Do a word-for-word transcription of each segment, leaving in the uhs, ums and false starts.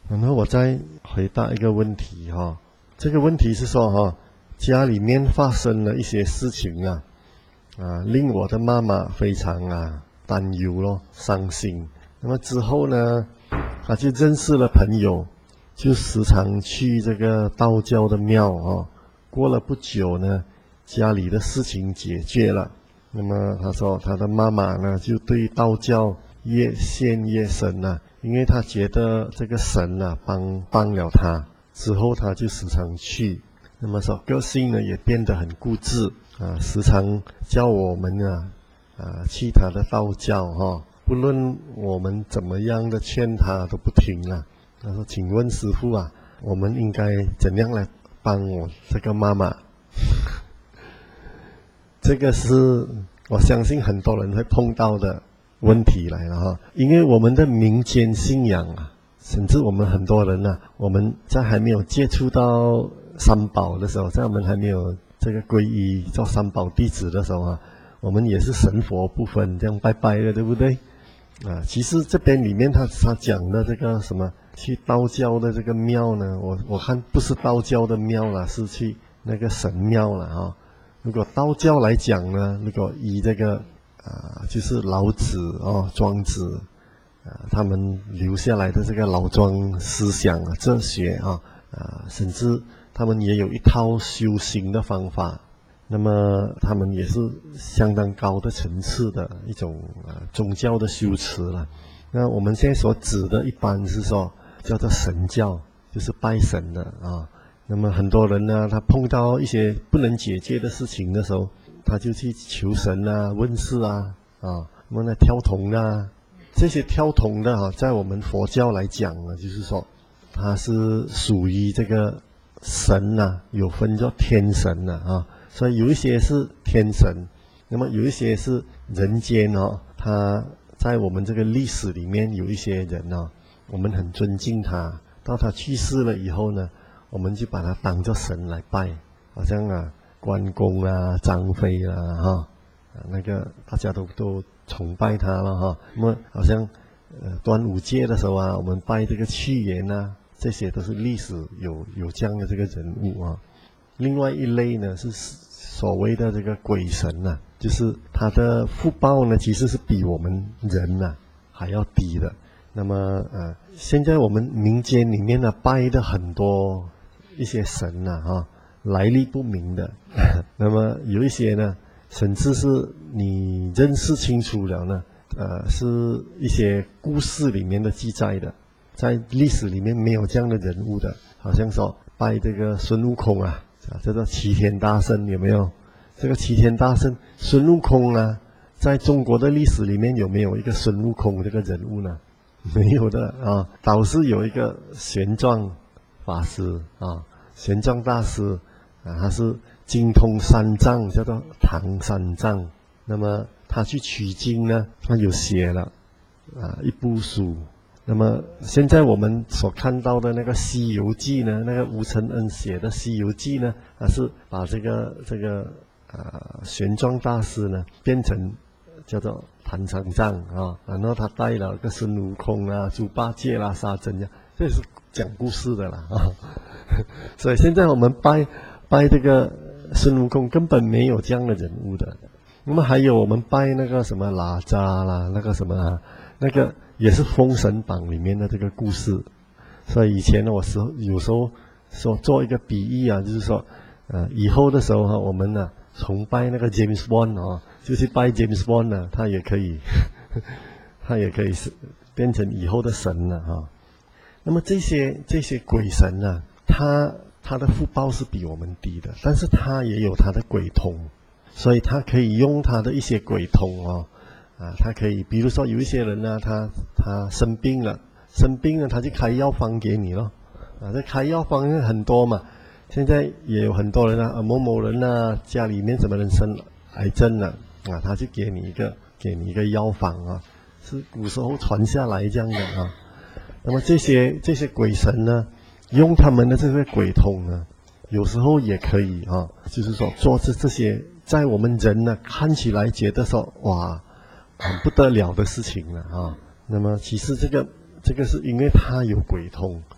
然后我再回答一个问题哈、哦，这个问题是说哈、哦，家里面发生了一些事情啊，啊，令我的妈妈非常啊担忧咯，伤心。那么之后呢，她就认识了朋友，就时常去这个道教的庙哦。过了不久呢，家里的事情解决了。那么她说，她的妈妈呢就对道教越陷越深了、啊，因为她觉得这个神啊帮帮了她，之后她就时常去。那么说个性呢也变得很固执啊，时常叫我们啊啊去她的道教哈、哦，不论我们怎么样的劝她都不听啊。他说：“请问师父啊，我们应该怎样来帮我这个妈妈？”这个是我相信很多人会碰到的问题来了哈，因为我们的民间信仰啊，甚至我们很多人啊，我们在还没有接触到三宝的时候，在我们还没有这个皈依做三宝弟子的时候啊，我们也是神佛不分这样拜拜的，对不对？啊，其实这边里面他他讲的这个什么去道教的这个庙呢，我我看不是道教的庙啦，是去那个神庙了啊。如果道教来讲呢，如果以这个啊，就是老子哦、庄子啊，他们留下来的这个老庄思想啊、哲学啊啊，甚至他们也有一套修行的方法。那么他们也是相当高的层次的一种啊宗教的修持了。那我们现在所指的，一般是说叫做神教，就是拜神的啊。那么很多人呢，他碰到一些不能解决的事情的时候，他就去求神啊、问事啊啊，那么呢跳童啊，这些跳童的啊，在我们佛教来讲呢，就是说它是属于这个神呐、啊，有分叫天神呐 啊, 啊。所以有一些是天神，那么有一些是人间哦。他在我们这个历史里面有一些人哦，我们很尊敬他。到他去世了以后呢，我们就把他当作神来拜，好像啊关公啊、张飞啊哈、啊，那个大家都都崇拜他了哈。那么好像呃端午节的时候啊，我们拜这个屈原啊，这些都是历史有有这样的这个人物啊。另外一类呢是所谓的这个鬼神呐、啊，就是他的福报呢其实是比我们人呐、啊、还要低的。那么呃，现在我们民间里面呢拜的很多一些神呐啊，来历不明的，那么有一些呢，甚至是你认识清楚了呢，呃，是一些故事里面的记载的，在历史里面没有这样的人物的，好像说拜这个孙悟空啊。啊，叫做齐天大圣，有没有？这个齐天大圣孙悟空啊，在中国的历史里面有没有一个孙悟空这个人物呢？没有的啊，倒是有一个玄奘法师啊，玄奘大师啊，他是精通三藏，叫做唐三藏。那么他去取经呢，他有写了啊一部书。那么现在我们所看到的那个《西游记》呢，那个吴承恩写的《西游记》呢，他是把这个这个啊玄奘大师呢变成叫做唐三藏啊，然后他带了个孙悟空啊、猪八戒啦、沙僧呀，这是讲故事的啦啊。所以现在我们拜拜这个孙悟空根本没有这样的人物的。那么还有我们拜那个什么哪吒啦，那个什么、啊、那个。也是《封神榜》里面的这个故事，所以以前呢，我时候有时候说做一个比喻啊，就是说，呃，以后的时候哈、啊，我们呢、啊、崇拜那个 James Bond 啊，就去拜 James Bond 呢、啊，他也可以，他也可以是变成以后的神了哈、啊。那么这些这些鬼神呢、啊，他他的福报是比我们低的，但是他也有他的鬼通，所以他可以用他的一些鬼通哦。啊，他可以，比如说有一些人呢，他他生病了，生病了他就开药方给你咯，啊，这开药方很多嘛，现在也有很多人啊，某某人啊，家里面什么人生癌症了，啊，他就给你一个给你一个药方啊，是古时候传下来这样的啊。那么这些这些鬼神呢，用他们的这个鬼通呢，有时候也可以啊，就是说做这这些在我们人呢看起来觉得说哇。很不得了的事情了啊！那么其实这个这个是因为他有鬼通，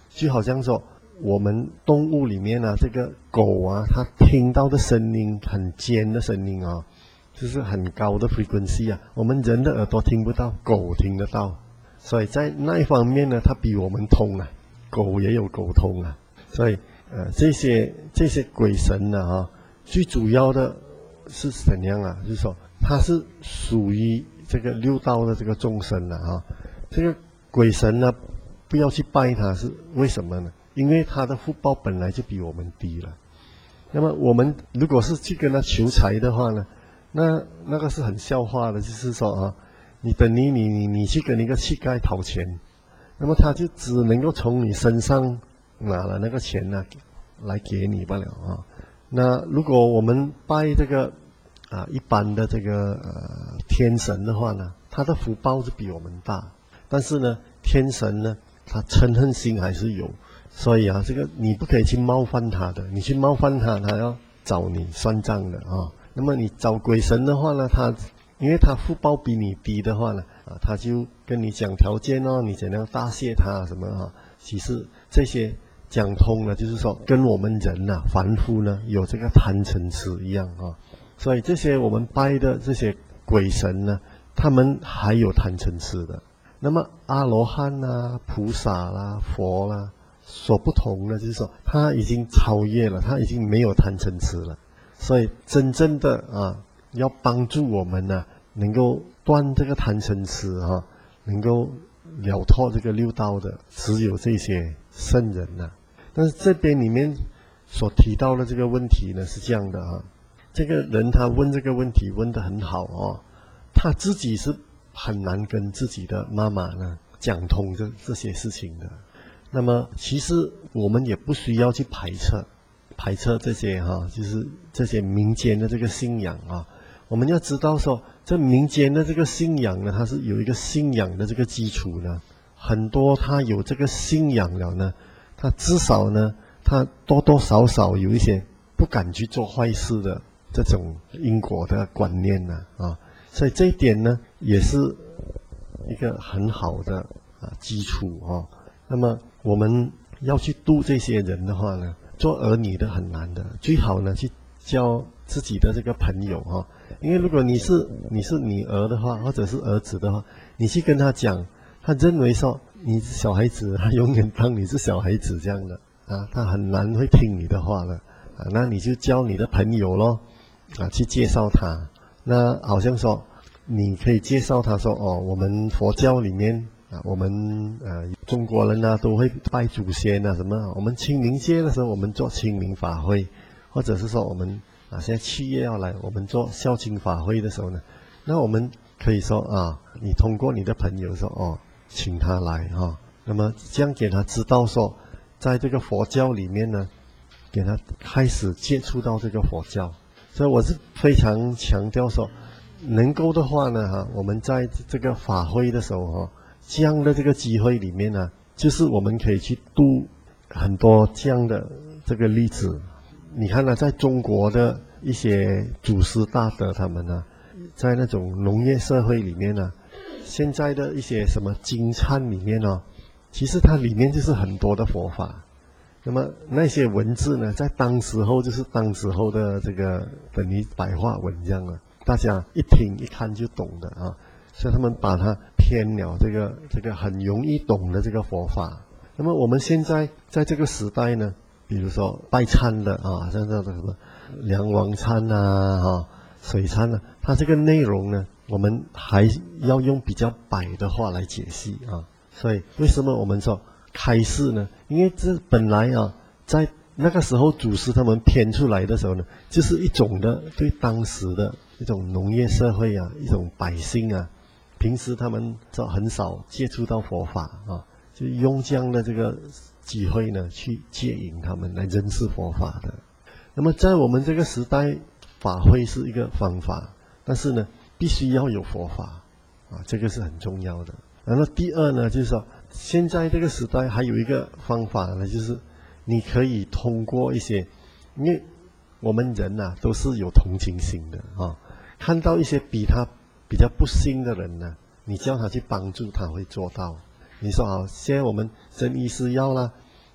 就好像说我们动物里面啊，这个狗啊，它听到的声音很尖的声音啊，就是很高的 frequency 啊，我们人的耳朵听不到，狗听得到，所以在那一方面呢，它比我们通啊，狗也有狗通啊，所以呃这些这些鬼神呢啊，最主要的是怎样啊？就是说它是属于这个六道的这个众生了啊，这个鬼神呢不要去拜他，是为什么呢？因为他的福报本来就比我们低了。那么我们如果是去跟他求财的话呢，那那个是很笑话的，就是说啊，你等于你你你去跟一个乞丐讨钱，那么他就只能够从你身上拿了那个钱呢、啊、来给你罢了啊。那如果我们拜这个啊一般的这个呃天神的话呢，他的福报是比我们大，但是呢天神呢他嗔恨心还是有，所以啊这个你不可以去冒犯他的，你去冒犯他，他要找你算账的啊。那么你找鬼神的话呢，他因为他福报比你低的话呢，啊他就跟你讲条件哦，你怎样答谢他什么啊？其实这些讲通了，就是说跟我们人呐、啊、凡夫呢有这个贪嗔痴一样啊。所以这些我们拜的这些鬼神呢，他们还有贪嗔痴的。那么阿罗汉啊、菩萨啦、佛啦，所不同的就是说，他已经超越了，他已经没有贪嗔痴了。所以真正的啊，要帮助我们呢、啊，能够断这个贪嗔痴啊，能够了脱这个六道的，只有这些圣人呐、啊。但是这边里面所提到的这个问题呢，是这样的啊，这个人他问这个问题问得很好哦，他自己是很难跟自己的妈妈呢讲通这这些事情的。那么其实我们也不需要去排斥排斥这些哈、啊，就是这些民间的这个信仰啊。我们要知道说，这民间的这个信仰呢，它是有一个信仰的这个基础呢。很多他有这个信仰了呢，他至少呢，他多多少少有一些不敢去做坏事的这种因果的观念呢啊。所以这一点呢，也是一个很好的啊基础啊。那么我们要去度这些人的话呢，做儿女的很难的，最好呢去教自己的这个朋友啊，因为如果你是你是女儿的话，或者是儿子的话，你去跟他讲，他认为说你是小孩子，他永远当你是小孩子这样的啊，他很难会听你的话的啊。那你就教你的朋友咯，啊，去介绍他。那好像说，你可以介绍他说哦，我们佛教里面啊，我们呃中国人啊都会拜祖先啊什么，我们清明节的时候我们做清明法会，或者是说我们啊现在七月要来，我们做孝亲法会的时候呢，那我们可以说啊，你通过你的朋友说哦，请他来哈、啊，那么这样给他知道说，在这个佛教里面呢，给他开始接触到这个佛教。所以我是非常强调说，能够的话呢，哈，我们在这个法会的时候，哈，这样的这个机会里面呢，就是我们可以去度很多这样的这个例子。你看呢，在中国的一些祖师大德他们呢，在那种农业社会里面呢，现在的一些什么经忏里面呢，其实它里面就是很多的佛法。那么那些文字呢，在当时候就是当时候的这个等于白话文这样了，大家一听一看就懂的啊，所以他们把它偏了这个这个很容易懂的这个佛法。那么我们现在在这个时代呢，比如说拜忏的啊，像这个什么梁王忏啊、哈水忏啊，它这个内容呢，我们还要用比较白的话来解析啊。所以为什么我们说开示呢？因为这本来啊，在那个时候祖师他们编出来的时候呢，就是一种的对当时的一种农业社会啊，一种百姓啊，平时他们就很少接触到佛法啊，就用这样的这个机会呢，去接引他们来认识佛法的。那么在我们这个时代，法会是一个方法，但是呢，必须要有佛法啊，这个是很重要的。然后第二呢，就是说现在这个时代还有一个方法呢，就是你可以通过一些，因为我们人呐、啊、都是有同情心的啊，看到一些比他比较不幸的人呢，你叫他去帮助，他会做到。你说好，现在我们生医施药啦，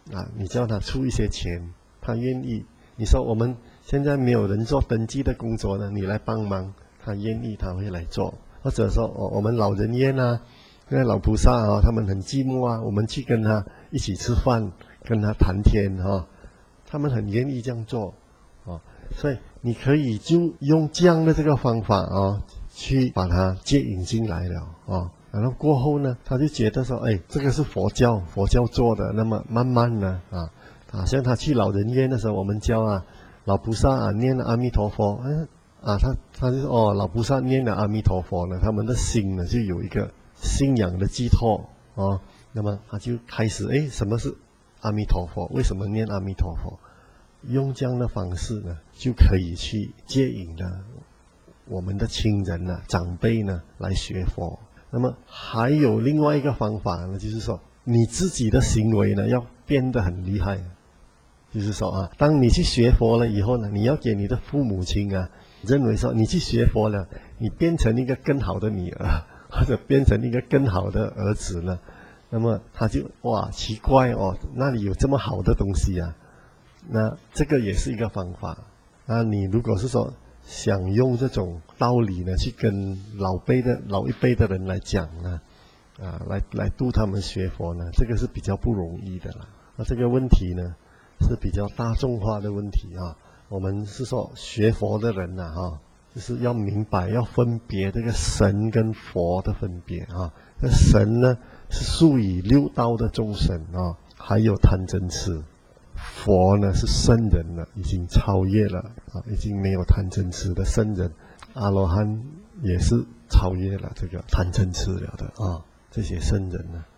啊，你叫他出一些钱，他愿意。你说我们现在没有人做登记的工作呢，你来帮忙，他愿意，他会来做。或者说，哦，我们老人院啊，那老菩萨啊，他们很寂寞啊，我们去跟他一起吃饭，跟他谈天哈，他们很愿意这样做，啊，所以你可以就用这样的这个方法啊，去把他接引进来了啊。然后过后呢，他就觉得说，哎，这个是佛教，佛教做的。那么慢慢呢，啊，好像他去老人院的时候，我们教啊，老菩萨啊念阿弥陀佛，嗯啊，他他就说哦，老菩萨念了阿弥陀佛呢，他们的心呢就有一个信仰的寄托哦。那么他就开始，哎，什么是阿弥陀佛？为什么念阿弥陀佛？用这样的方式呢，就可以去接引了我们的亲人呢、长辈呢来学佛。那么还有另外一个方法呢，就是说你自己的行为呢要变得很厉害，就是说啊，当你去学佛了以后呢，你要给你的父母亲啊，认为说你去学佛了，你变成一个更好的女儿，或者变成一个更好的儿子呢，那么他就哇奇怪哦，那里有这么好的东西啊，那这个也是一个方法。那你如果是说想用这种道理呢，去跟老辈的老一辈的人来讲呢，啊，来来度他们学佛呢，这个是比较不容易的啦。那这个问题呢，是比较大众化的问题啊。我们是说学佛的人呐，哈，就是要明白，要分别这个神跟佛的分别啊。那神呢，是属于六道的众生啊，还有贪嗔痴。佛呢是圣人了，已经超越了啊，已经没有贪嗔痴的圣人。阿罗汉也是超越了这个贪嗔痴了的啊，这些圣人呢。